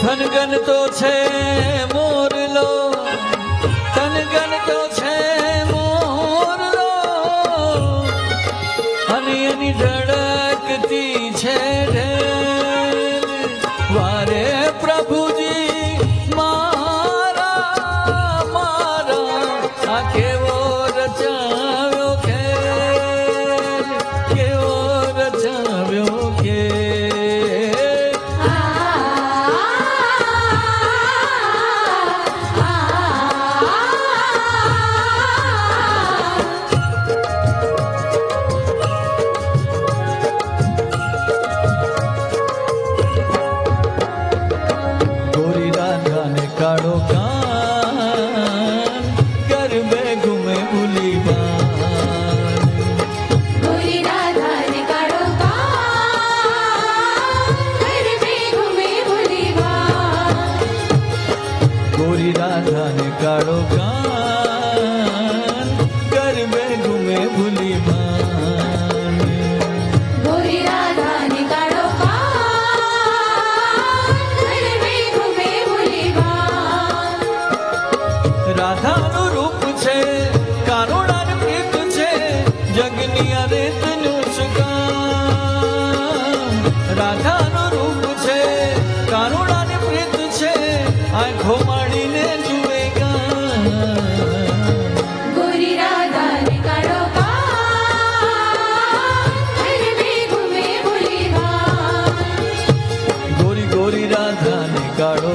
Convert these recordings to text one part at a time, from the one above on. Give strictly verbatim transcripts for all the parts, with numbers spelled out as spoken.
थनगन तो छे मोरलो, थनगन तो छे मोरलो, हनी हनी धड़कती छे ढेल, वारे प्रभुजी मारा मारा आ केवो रचाव्यो खेल, केवो रचाव्यो खेल। काड़ो कान गरबे घूमे भूली बान, गोरी राधा ने काड़ो कान गरबे घूमे भूली बान, गोरी राधा ने काड़ो कान गरबे घूमे भूली बान, गोरी राधा ने काड़ो कान गरबे घूमे भूली बान। राधा नु रूप छे कानोड़ा ने प्रीत छे जगनी रेत नु सुकाम, राधा नु रूप छे कानोड़ा ने प्रीत छे आंखों माड़ी ने जुएगा, गोरी राधा ने काड़ो कान गरबे घूमे भूली बान, गोरी गोरी राधा ने काड़ो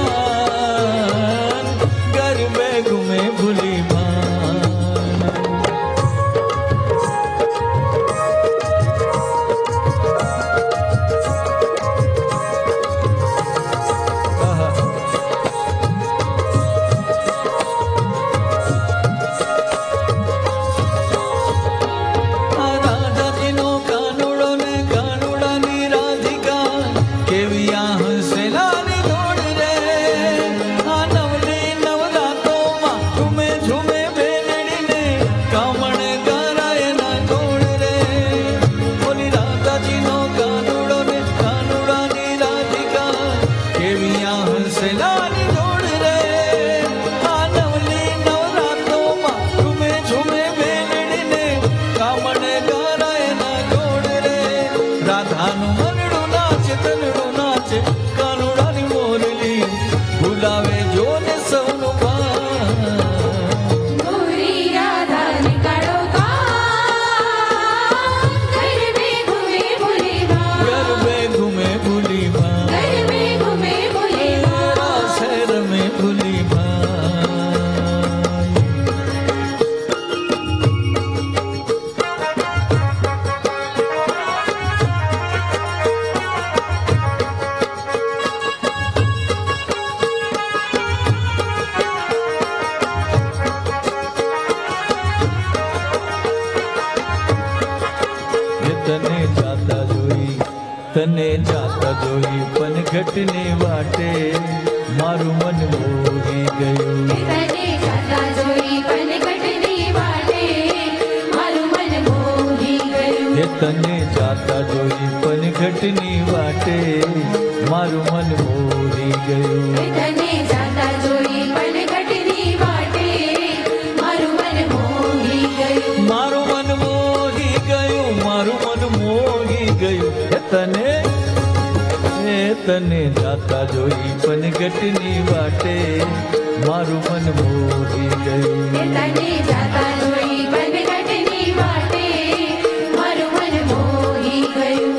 कान गरबे घूमे भूली बान। आहा। राधा जीनो कानूड़ो ने कानूड़ा नी राधिका केवी आ हंसेलानी दौड़ रे, आ नवली नवरातो मा झूमे झूमे बेलड़ी ने कामण गाराए ना दौड़ रे, बोली राधा जीनो कानूड़ो ने कानूड़ा नी राधिका केवी आ हंसेलानी दौड़ रे, आ नवली नवरातो मा झूमे झूमे बेलड़ी ने कामण गाराए ना दौड़ रे, राधानु मनडू नाचे तनडू नाचे कानूड़ा नी मोरली भुलावे जो ने सौनु भान, गोरी राधा ने काड़ो कान गरबे घूमे भूली बान, गरबे घूमे भूली भान, गरबे घूमे भूली बान। शहर में भूली भान। तने जाता जोई तने जाता जोई पनघटने वाटे मारू मन मोही गयो, तने जाता जोई पनघटनी वाटे मारू मन मोही गयो, हे तने जाता जोई पनघटनी वाटे मारू मन मोही गयो, तने जाता जोई पनघटनी वाटे मारू मन मोही गयो, मारू मन मोही गयो, मारू मन मोही गयो, हे तने हे तने जाता जोई पनघटनी वाटे मारू मन मोही गयो, तने जाता जोई पनघटनी वाटे मारू मन मोही गयो।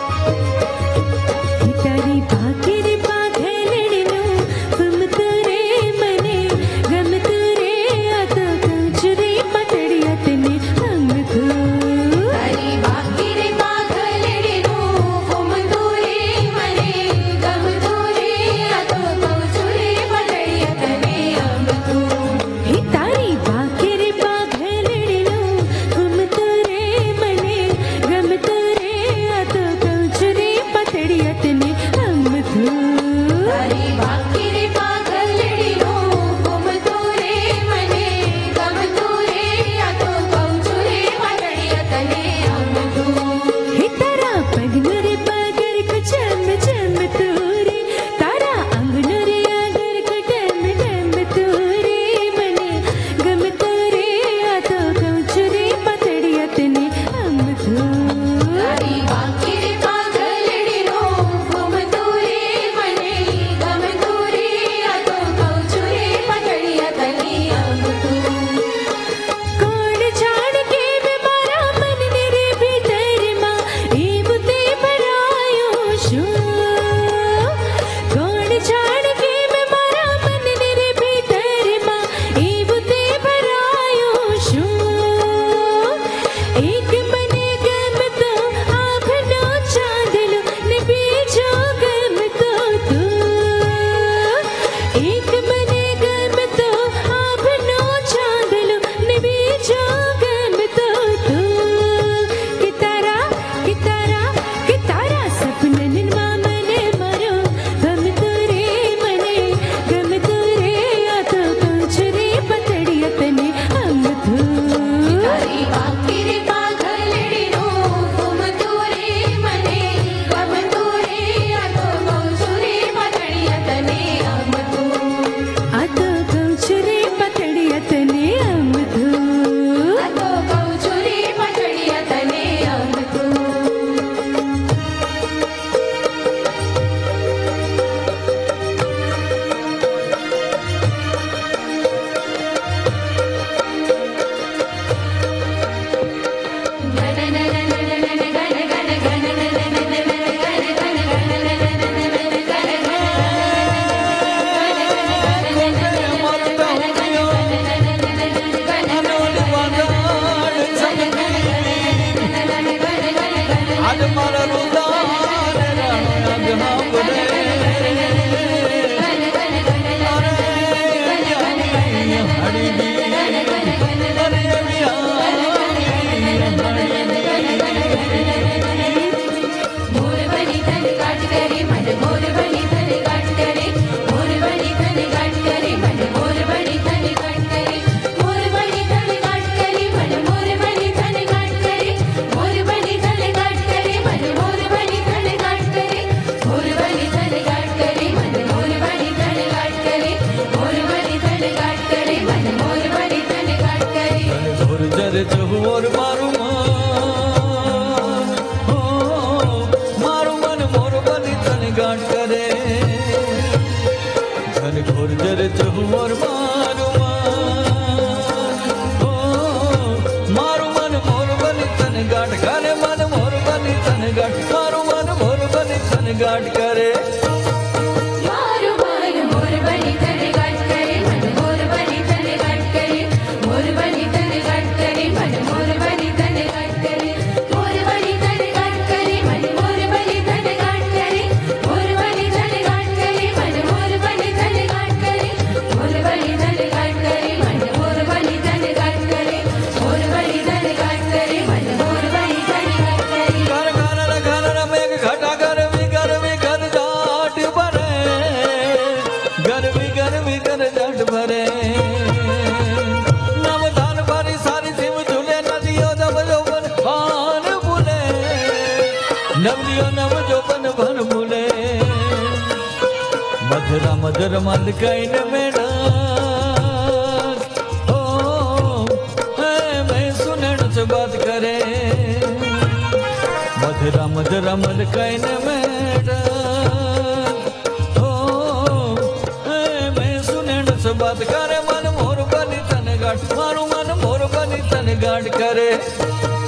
तारी पाकिर पाखलड़नो फमतरे आज मारा रुदान राग हम रे हरी दी अरे अड़िया मोर बनी तन काट करे मन मोर बनी तन काट करे मोर बनी तन काट करे मन मोर बनी तन काट करे मोर बनी तन काट करे मन मोर बनी तन काट करे मोर बनी तन काट करे मन मोर बनी तन काट करे मोर बनी तन काट करे मन मोर बनी तन काट करे मोर बनी तन काट करे मन मोर बनी तन काट करे घोर जर चहु और मारू मान हो मारू मन मोर बनी तन गाट करे घन घोर जर चहु और मारू मान हो मारू मन मोर बनी तन गाट करे मन मोर बनी तन गाट मारू मन मोर बनी तन गाट करे मारू मन मोर बनी तन काट करे मन मोर बनी तन काट करे मोर बनी तन काट करे मन मोर बनी तन काट करे मोर बनी तन काट करे मन मोर बनी तन काट करे मोर बनी तन काट करे मन मोर बनी तन काट करे मोर बनी तन काट करे मन मोर बनी तन काट करे मोर बनी तन काट करे मन मोर बनी तन काट करे कर कर कर कर मेघ घटा कर भी कर भी कर जाट भरे गर्मी गर्मी कर जाट भरे नव धान भरी सारी सिम झूले नदियों नव जोबन भान भूले नवदियों नव जोबन भन भूले मधुरा मधुर मल कैन में डाक ओ है मैं सुनन से बात करे मधुरा मधुरा मल कैन में डाक ओ है मैं सुनन से बात करे मन मोर बनी तन गाट मारू मन मोर बनी तन गाट करे